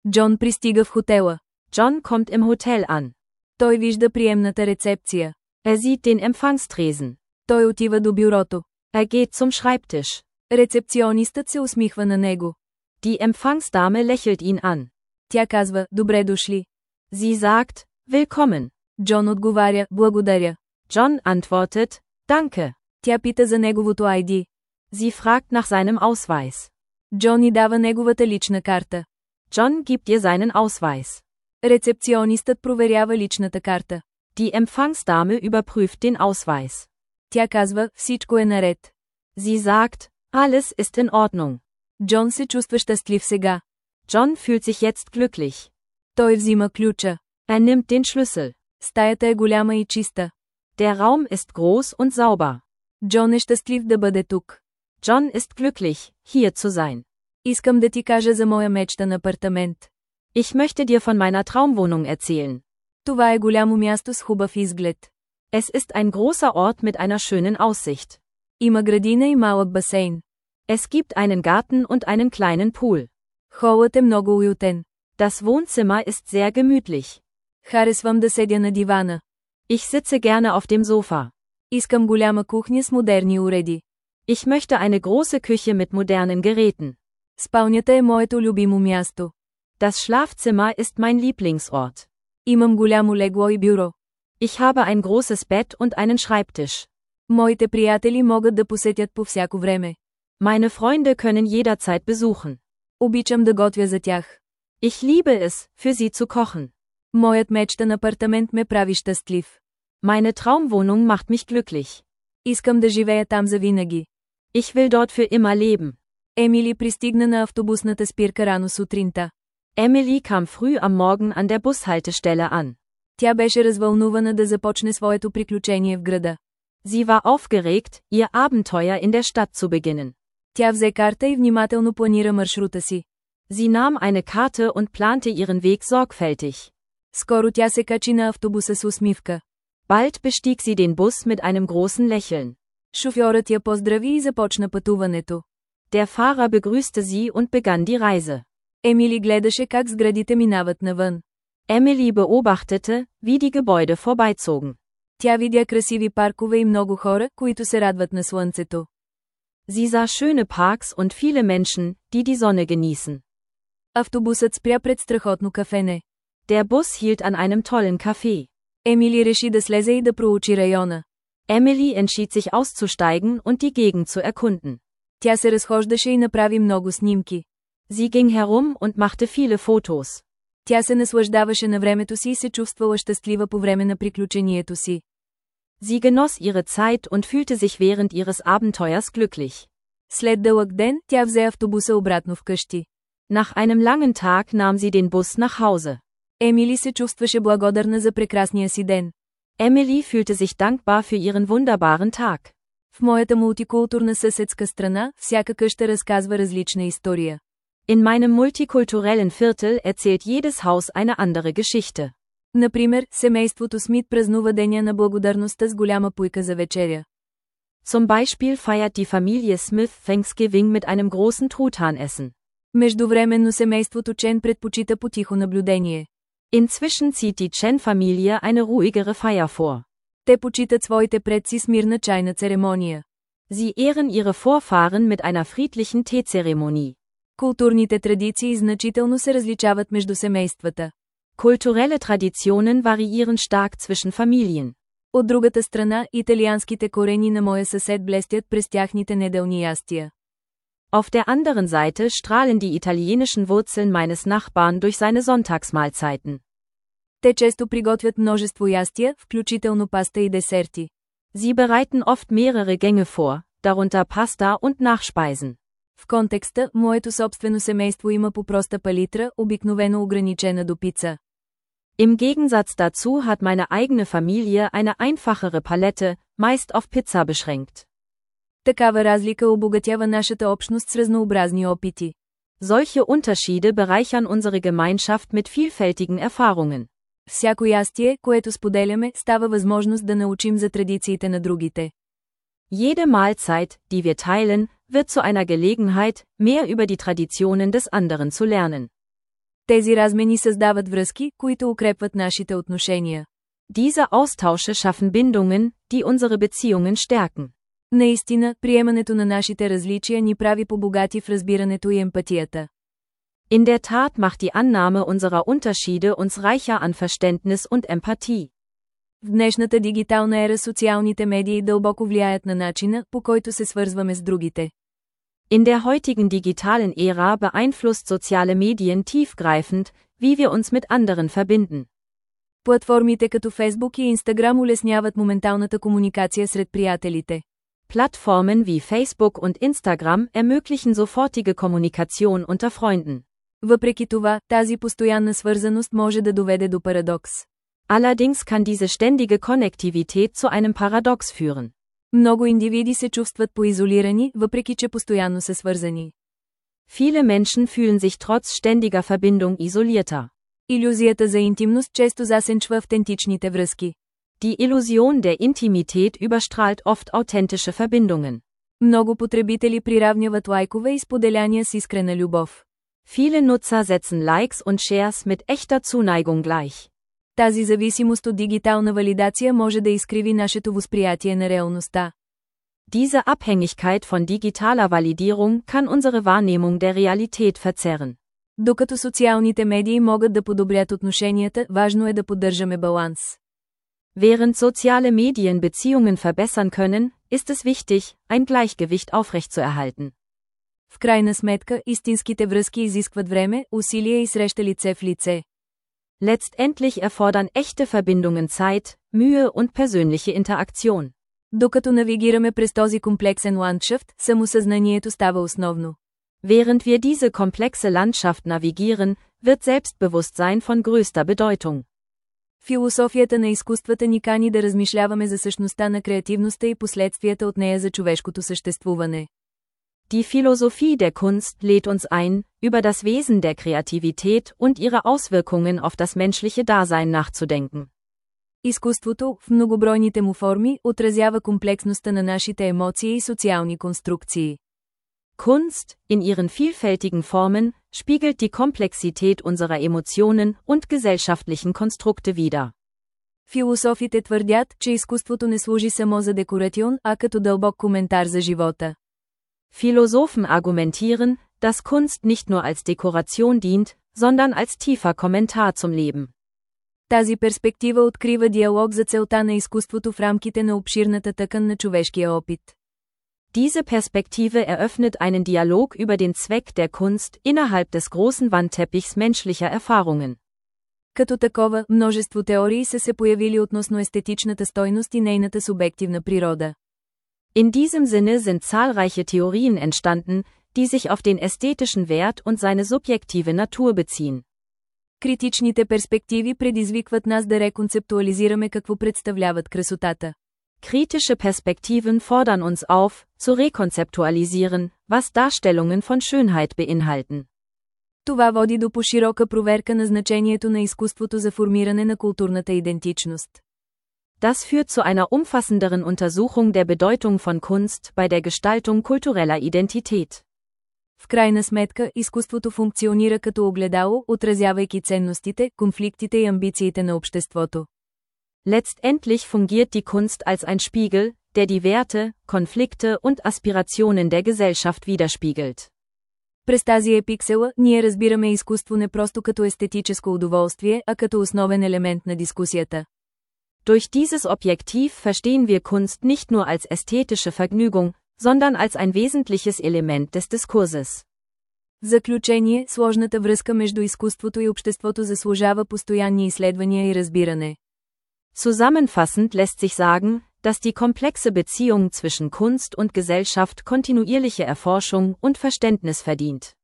Джон пристига в хотела. John kommt im Hotel an. Той вижда приемната рецепция. Sieht den Empfangstresen. Той отива до бюрото. Geht zum Schreibtisch. Рецепционистът се усмихва на него. Die Empfangsdame lächelt ihn an. Тя казва, добре дошли. Sie sagt, willkommen. Джон отговаря, благодаря. John antwortet, danke. Тя пита за неговото ID. Sie fragt nach seinem Ausweis. Джон й дава неговата лична карта. John gibt ihr seinen Ausweis. Рецепционистът проверява личната карта. Die Empfangsdame überprüft den Ausweis. Тя казва, всичко е наред. Sie sagt, alles ist in Ordnung. Джон се чувства щастлив сега. John fühlt sich jetzt glücklich. Той взима ключа. Nimmt den Schlüssel. Стаята е голяма и чиста. Der Raum ist groß und sauber. Джон е щастлив да бъде тук. John ist glücklich, hier zu sein. Искам да ти кажа за моя мечтан апартамент. Ich möchte dir von meiner Traumwohnung erzählen. Това е голямо място с хубав изглед. Es ist ein großer Ort mit einer schönen Aussicht. Има градина и малък басейн. Es gibt einen Garten und einen kleinen Pool. Холът е много уютен. Das Wohnzimmer ist sehr gemütlich. Харесвам да седя на дивана. Ich sitze gerne auf dem Sofa. Искам голяма кухня с модерни уреди. Ich möchte eine große Küche mit modernen Geräten. Спалнята е моето любимо място. Das Schlafzimmer ist mein Lieblingsort. Имам голямо легло и бюро. Ich habe ein großes Bett und einen Schreibtisch. Моите приятели могат да посетят по всяко време. Meine Freunde können jederzeit besuchen. Обичам да готвя за тях. Ich liebe es, für sie zu kochen. Моят мечтан апартамент ме прави щастлив. Meine Traumwohnung macht mich glücklich. Искам да живея там завинаги. Ich will dort für immer leben. Емили пристигна на автобусната спирка рано сутринта. Emily kam früh am Morgen an der Bushaltestelle an. Тя беше развълнувана да започне своето приключение в града. Sie war aufgeregt, ihr Abenteuer in der Stadt zu beginnen. Тя взе карта и внимателно планира маршрута си. Sie nahm eine Karte und plante ihren Weg sorgfältig. Скоро тя се качи на автобуса с усмивка. Bald bestieg sie den Bus mit einem großen Lächeln. Шофьорът я поздрави и започна пътуването. Der Fahrer begrüßte sie und begann die Reise. Емили гледаше как сградите минават навън. Emily beobachtete, wie die Gebäude vorbeizogen. Тя видя красиви паркове и много хора, които се радват на слънцето. Sie sah schöne Parks und viele Menschen, die die Sonne genießen. Автобусът спря пред страхотно кафене. Der Bus hielt an einem tollen Café. Емили реши да слезе и да проучи района. Emily entschied sich auszusteigen und die Gegend zu erkunden. Тя се разхождаше и направи много снимки. Sie ging herum und machte viele Fotos. Тя се наслаждаваше на времето си и се чувствала щастлива по време на приключението си. Sie genoss ihre Zeit und fühlte sich während ihres Abenteuers glücklich. След дълъг ден, тя взе автобуса обратно вкъщи. Nach einem langen Tag nahm sie den Bus nach Hause. Емили се чувстваше благодарна за прекрасния си ден. Emily fühlte sich dankbar für ihren wunderbaren Tag. В моята мултикултурна съседска страна, всяка къща разказва различна история. In meinem multikulturellen Viertel erzählt jedes Haus eine andere Geschichte. Например, семейството Смит празнува деня на благодарността с голяма пуйка за вечеря. Zum Beispiel feiert die Familie Smith Thanksgiving mit einem großen Truthahnessen. Междувременно семейството Чен предпочита потихо наблюдение. Inzwischen zieht die Chen-Familie eine ruhigere Feier vor. Те почитат своите предци с мирна чайна церемония. Sie ehren ihre Vorfahren mit einer friedlichen Teezeremonie. Културните традиции значително се различават между семействата. Kulturelle Traditionen variieren stark zwischen Familien. От другата страна, италианските корени на моя съсед блестят през тяхните неделни ястия. Auf der anderen Seite strahlen die italienischen Wurzeln meines Nachbarn durch seine Sonntagsmahlzeiten. Те често приготвят множество ястия, включително паста и десерти. Sie bereiten oft mehrere Gänge vor, darunter Pasta und Nachspeisen. В контекста, моето собствено семейство има по проста палитра, обикновено ограничена до пица. Im Gegensatz dazu hat meine eigene Familie eine einfachere Palette, meist auf Pizza beschränkt. Такава разлика обогатява нашата общност с разнообразни опити. Solche Unterschiede bereichern unsere Gemeinschaft mit vielfältigen Erfahrungen. Всяко ястие, което споделяме, става възможност да научим за традициите на другите. Jede Mahlzeit, die wir teilen, wird zu einer Gelegenheit, mehr über die Traditionen des anderen zu lernen. Тези размени създават връзки, които укрепват нашите отношения. Diese Austausche schaffen Bindungen, die unsere Beziehungen stärken. Наистина, приемането на нашите различия ни прави по-богати в разбирането и емпатията. In der Tat macht die Annahme unserer Unterschiede uns reicher an Verständnis und Empathie. В днешната дигитална ера социалните медии дълбоко влияят на начина, по който се свързваме с другите. In der heutigen digitalen Ära beeinflusst soziale Medien tiefgreifend, wie wir uns mit anderen verbinden. Платформите като Facebook и Instagram улесняват моменталната комуникация сред приятелите. Plattformen wie Facebook und Instagram ermöglichen sofortige Kommunikation unter Freunden. Въпреки това, тази постоянна свързаност може да доведе до парадокс. Allerdings kann diese ständige Konnektivität zu einem Paradox führen. Много индивиди се чувстват поизолирани, въпреки че постоянно са свързани. Viele Menschen fühlen sich trotz ständiger Verbindung isolierter. Илюзията за интимност често засенчва автентичните връзки. Die Illusion der Intimität überstrahlt oft authentische Verbindungen. Много потребители приравняват лайкове и споделяния с искрена любов. Viele Nutzer setzen Likes und Shares mit echter Zuneigung gleich. Тази зависимост от дигитална валидация може да изкриви нашето възприятие на реалността. Diese Abhängigkeit von digitaler Validierung kann unsere Wahrnehmung der Realität verzerren. Докато социалните медии могат да подобрят отношенията, важно е да поддържаме баланс. Während soziale Medien Beziehungen verbessern können, ist es wichtig, ein Gleichgewicht aufrechtzuerhalten. В крайна сметка, истинските връзки изискват време, усилие и среща лице в лице. Letztendlich erfordern echte Verbindungen Zeit, Mühe und persönliche Interaktion. Докато навигираме през този комплексен ландшафт, самосъзнанието става основно. Während wir diese komplexe Landschaft navigieren, wird Selbstbewusstsein von größter Bedeutung. Философията на изкуствата ни кани да размишляваме за същността на креативността и последствията от нея за човешкото съществуване. Die Philosophie der Kunst lädt uns ein, über das Wesen der Kreativität und ihre Auswirkungen auf das menschliche Dasein nachzudenken. Изкуството, в многобройните му форми, отразява комплексността на нашите емоции и социални конструкции. Kunst, in ihren vielfältigen Formen, spiegelt die Komplexität unserer Emotionen und gesellschaftlichen Konstrukte wider. Философите твърдят, че изкуството не служи само за декоратион, а като дълбок коментар за живота. Philosophen argumentieren, dass Kunst nicht nur als Dekoration dient, sondern als tiefer Kommentar zum Leben. Тази перспектива открива диалог за целта на изкуството в рамките на обширната тъкан на човешкия опит. Diese Perspektive eröffnet einen Dialog über den Zweck der Kunst innerhalb des großen Wandteppichs menschlicher Erfahrungen. Като такова, множество теории са се появили относно естетичната стойност и нейната субективна природа. In diesem Sinne sind zahlreiche Theorien entstanden, die sich auf den ästhetischen Wert und seine subjektive Natur beziehen. Критичните перспективи предизвикват нас да реконцептуализираме какво представляват красотата. Kritische Perspektiven fordern uns auf, zu rekonzeptualisieren, was Darstellungen von Schönheit beinhalten. Това води до по-широка проверка на значението на изкуството за формиране на културната идентичност. Das führt zu einer umfassenderen Untersuchung der Bedeutung von Kunst bei der Gestaltung kultureller Identität. В крайна сметка, изкуството функционира като огледало, отразявайки ценностите, конфликтите и амбициите на обществото. Letztendlich fungiert die Kunst als ein Spiegel, der die Werte, Konflikte und Aspirationen der Gesellschaft widerspiegelt. През тази епиксела, ние разбираме изкуство не просто като естетическо удоволствие, а като основен елемент на дискусията. Durch dieses Objektiv verstehen wir Kunst nicht nur als ästhetische Vergnügung, sondern als ein wesentliches Element des Diskurses. В заключение, сложната връзка между изкуството и обществото заслужава постоянни изследвания и разбиране. Zusammenfassend lässt sich sagen, dass die komplexe Beziehung zwischen Kunst und Gesellschaft kontinuierliche Erforschung und Verständnis verdient.